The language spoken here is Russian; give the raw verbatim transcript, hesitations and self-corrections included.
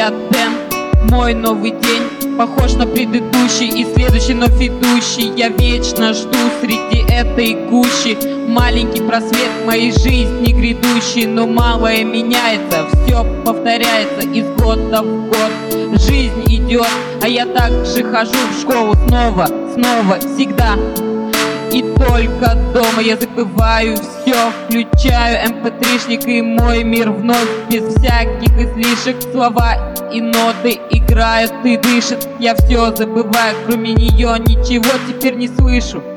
я Дэн, мой новый день похож на предыдущий и следующий, но ведущий. Я вечно жду среди этой гущи маленький просвет в моей жизни грядущий. Но малое меняется, все повторяется из года в год. Жизнь идет, а я так же хожу в школу снова, снова, всегда. И только дома я забываю все, включаю эм пэ три-шник и мой мир вновь без всяких излишек. Слова и ноты играют и дышат, я все забываю, кроме нее ничего теперь не слышу.